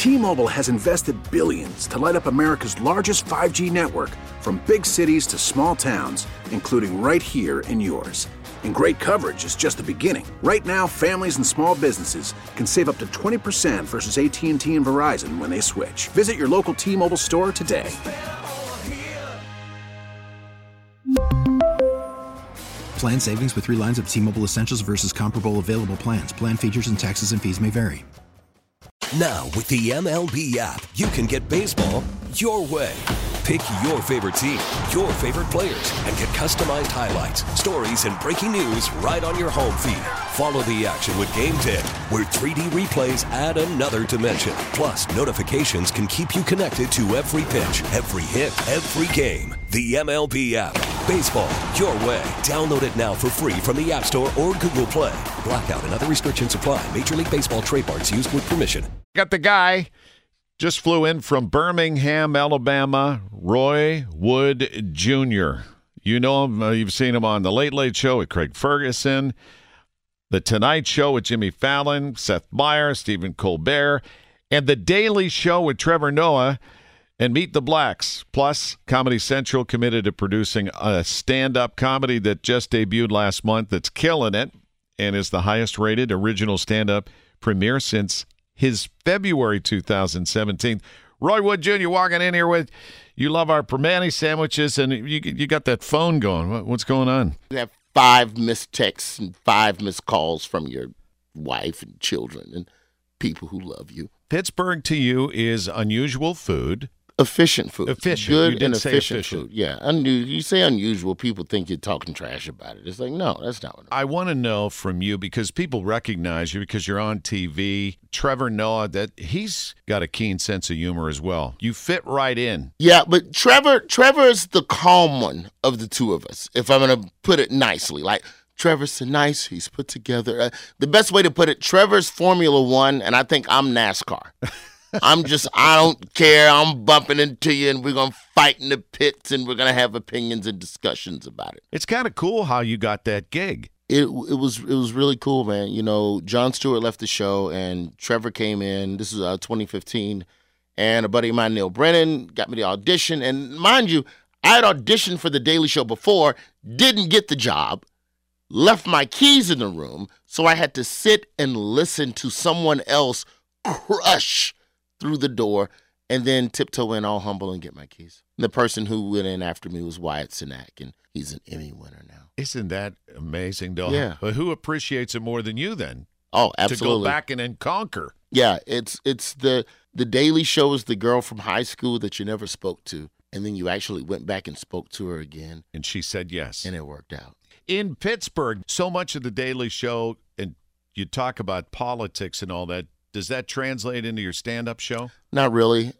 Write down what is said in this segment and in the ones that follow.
T-Mobile has invested billions to light up America's largest 5G network, from big cities to small towns, including right here in yours. And great coverage is just the beginning. Right now, families and small businesses can save up to 20% versus AT&T and Verizon when they switch. Visit your local T-Mobile store today. Plan savings with 3 lines of T-Mobile Essentials versus comparable available plans. Plan features and taxes and fees may vary. Now, with the MLB app, you can get baseball your way. Pick your favorite team, your favorite players, and get customized highlights, stories, and breaking news right on your home feed. Follow the action with Game Day, where 3D replays add another dimension. Plus, notifications can keep you connected to every pitch, every hit, every game. The MLB app. Baseball your way. Download it now for free from the App Store or Google Play. Blackout and other restrictions apply. Major League Baseball trademarks used with permission. Got the guy. Just flew in from Birmingham, Alabama, Roy Wood Jr. You know him. You've seen him on The Late Late Show with Craig Ferguson, The Tonight Show with Jimmy Fallon, Seth Meyers, Stephen Colbert, and The Daily Show with Trevor Noah and Meet the Blacks. Plus, Comedy Central committed to producing a stand-up comedy that just debuted last month that's killing it and is the highest-rated original stand-up premiere since his February 2017. Roy Wood Jr. walking in here with, you love our Permane sandwiches, and you got that phone going. What's going on? You have 5 missed texts and 5 missed calls from your wife and children and people who love you. Pittsburgh to you is unusual food. Efficient food. Efficient. Good and efficient food. Yeah. You say unusual, people think you're talking trash about it. It's like, no, that's not what I want to know from you, because people recognize you because you're on TV. Trevor Noah, that he's got a keen sense of humor as well. You fit right in. Yeah, but Trevor is the calm one of the two of us, if I'm going to put it nicely. Like, Trevor's so nice. He's put together. The best way to put it, Trevor's Formula One, and I think I'm NASCAR. I don't care. I'm bumping into you, and we're going to fight in the pits, and we're going to have opinions and discussions about it. It's kind of cool how you got that gig. It was really cool, man. You know, Jon Stewart left the show, and Trevor came in. This is 2015, and a buddy of mine, Neil Brennan, got me the audition. And mind you, I had auditioned for The Daily Show before, didn't get the job, left my keys in the room, so I had to sit and listen to someone else crush through the door and then tiptoe in all humble and get my keys. The person who went in after me was Wyatt Cenac, and he's an Emmy winner now. Isn't that amazing, though? Yeah. But who appreciates it more than you then? Oh, absolutely. To go back and then conquer. Yeah, it's the Daily Show is the girl from high school that you never spoke to, and then you actually went back and spoke to her again. And she said yes. And it worked out. In Pittsburgh, so much of the Daily Show, and you talk about politics and all that, does that translate into your stand-up show? Not really.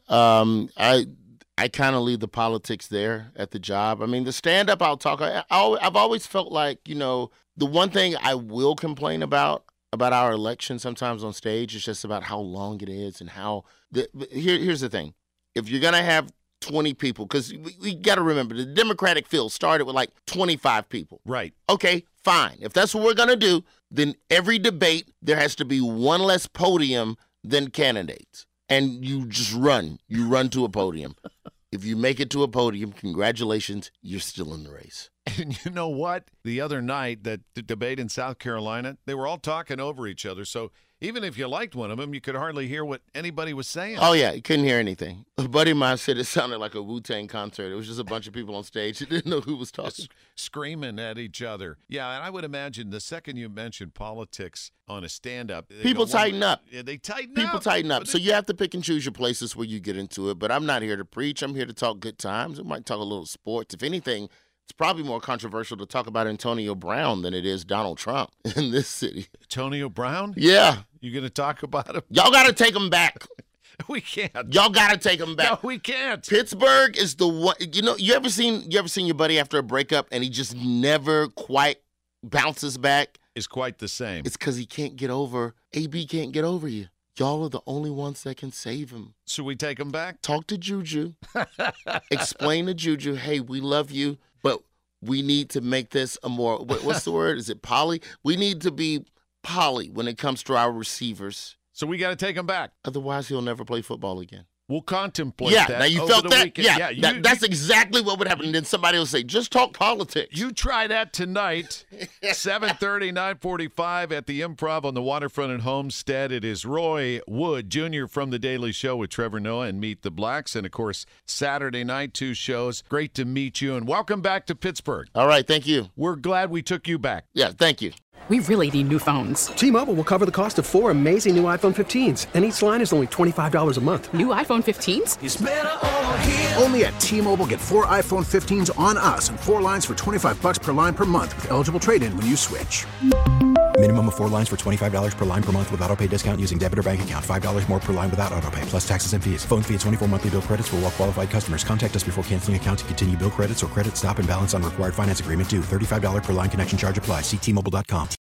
I kind of leave the politics there at the job. I mean, the stand-up I'll talk. I've always felt like, you know, the one thing I will complain about our election sometimes on stage is just about how long it is and how. Here's the thing: if you're gonna have 20 people, because we got to remember the Democratic field started with like 25 people. Right. Okay, fine. If that's what we're going to do, then every debate, there has to be one less podium than candidates. And you just run. You run to a podium. If you make it to a podium, congratulations, you're still in the race. And you know what? The other night, that debate in South Carolina, they were all talking over each other. So even if you liked one of them, you could hardly hear what anybody was saying. Oh, yeah. You couldn't hear anything. A buddy of mine said it sounded like a Wu-Tang concert. It was just a bunch of people on stage that didn't know who was talking. Screaming at each other. Yeah, and I would imagine the second you mentioned politics on a stand-up, people tighten up. Yeah, they tighten up. People tighten up. So you have to pick and choose your places where you get into it. But I'm not here to preach. I'm here to talk good times. We might talk a little sports. If anything, it's probably more controversial to talk about Antonio Brown than it is Donald Trump in this city. Antonio Brown? Yeah. You going to talk about him? Y'all got to take him back. We can't. Y'all got to take him back. No, we can't. Pittsburgh is the one. You know, you ever seen your buddy after a breakup and he just never quite bounces back? It's quite the same. It's because he can't get over. AB can't get over you. Y'all are the only ones that can save him. Should we take him back? Talk to Juju. Explain to Juju, hey, we love you, but we need to make this a more, what's the word? Is it poly? We need to be poly when it comes to our receivers So we got to take him back. Otherwise, he'll never play football again. We'll contemplate Yeah, that. now you over felt the that? weekend. Yeah, that's exactly what would happen. And then somebody will say, just talk politics. You try that tonight, 7:30, 9:45 at the Improv on the waterfront at Homestead. It is Roy Wood Jr. from The Daily Show with Trevor Noah and Meet the Blacks. And, of course, Saturday night, 2 shows. Great to meet you, and welcome back to Pittsburgh. All right, thank you. We're glad we took you back. Yeah, thank you. We really need new phones. T-Mobile will cover the cost of 4 amazing new iPhone 15s, and each line is only $25 a month. New iPhone 15s? It's better over here. Only at T-Mobile, get 4 iPhone 15s on us and 4 lines for $25 per line per month with eligible trade-in when you switch. Minimum of 4 lines for $25 per line per month with autopay discount using debit or bank account. $5 more per line without autopay, plus taxes and fees. Phone fee at 24 monthly bill credits for well-qualified customers. Contact us before canceling account to continue bill credits or credit stop and balance on required finance agreement due. $35 per line connection charge applies. See T-Mobile.com.